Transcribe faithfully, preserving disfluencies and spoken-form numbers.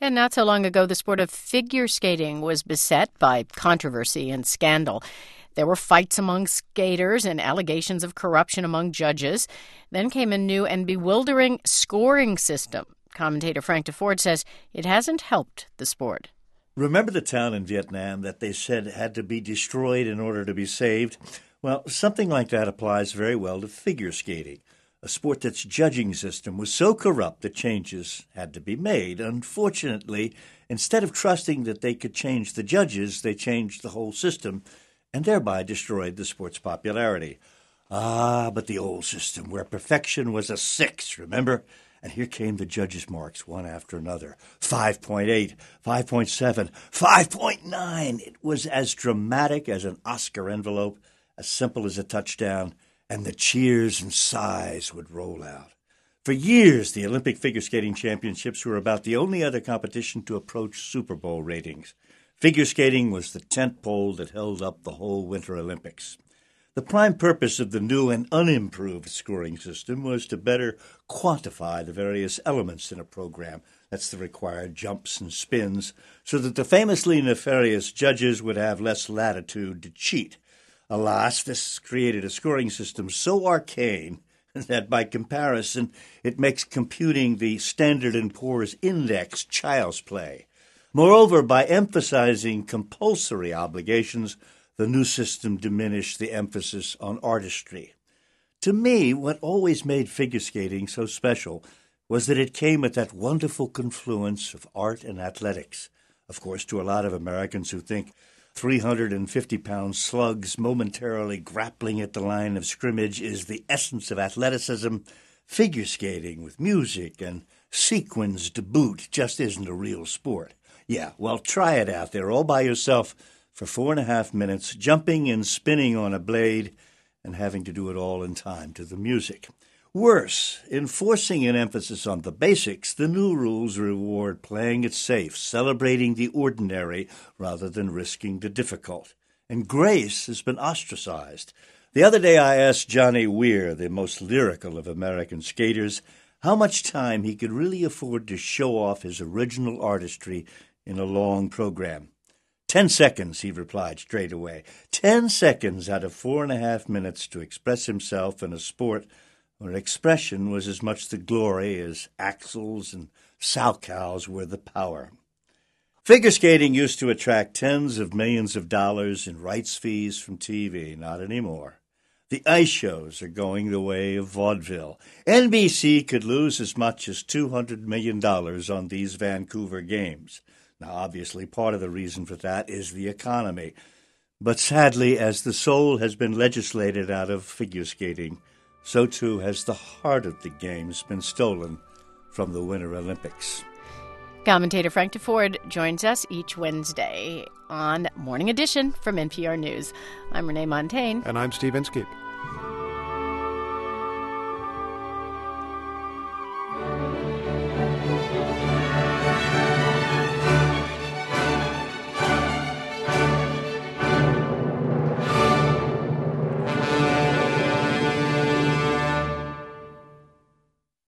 And not so long ago, the sport of figure skating was beset by controversy and scandal. There were fights among skaters and allegations of corruption among judges. Then came a new and bewildering scoring system. Commentator Frank Deford says it hasn't helped the sport. Remember the town in Vietnam that they said had to be destroyed in order to be saved? Well, something like that applies very well to figure skating, a sport that's judging system was so corrupt that changes had to be made. Unfortunately, instead of trusting that they could change the judges, they changed the whole system and thereby destroyed the sport's popularity. Ah, but the old system where perfection was a six, remember? And here came the judges' marks, one after another. five point eight, five point seven, five point nine. It was as dramatic as an Oscar envelope, as simple as a touchdown, and the cheers and sighs would roll out. For years, the Olympic Figure Skating Championships were about the only other competition to approach Super Bowl ratings. Figure skating was the tent pole that held up the whole Winter Olympics. The prime purpose of the new and unimproved scoring system was to better quantify the various elements in a program. That's the required jumps and spins, so that the famously nefarious judges would have less latitude to cheat. Alas, this created a scoring system so arcane that by comparison it makes computing the Standard and Poor's Index child's play. Moreover, by emphasizing compulsory obligations, the new system diminished the emphasis on artistry. To me, what always made figure skating so special was that it came at that wonderful confluence of art and athletics. Of course, to a lot of Americans who think three hundred fifty pound slugs momentarily grappling at the line of scrimmage is the essence of athleticism, figure skating with music and sequins to boot just isn't a real sport. Yeah, well, try it out there all by yourself for four and a half minutes, jumping and spinning on a blade and having to do it all in time to the music. Worse, enforcing an emphasis on the basics, the new rules reward playing it safe, celebrating the ordinary rather than risking the difficult. And grace has been ostracized. The other day I asked Johnny Weir, the most lyrical of American skaters, how much time he could really afford to show off his original artistry in a long program. Ten seconds, he replied straight away. Ten seconds out of four and a half minutes to express himself in a sport where expression was as much the glory as axles and salchows were the power. Figure skating used to attract tens of millions of dollars in rights fees from T V. Not anymore. The ice shows are going the way of vaudeville. N B C could lose as much as two hundred million dollars on these Vancouver games. Now, obviously, part of the reason for that is the economy. But sadly, as the soul has been legislated out of figure skating, so too has the heart of the games been stolen from the Winter Olympics. Commentator Frank Deford joins us each Wednesday on Morning Edition from N P R News. I'm Renee Montagne. And I'm Steve Inskeep.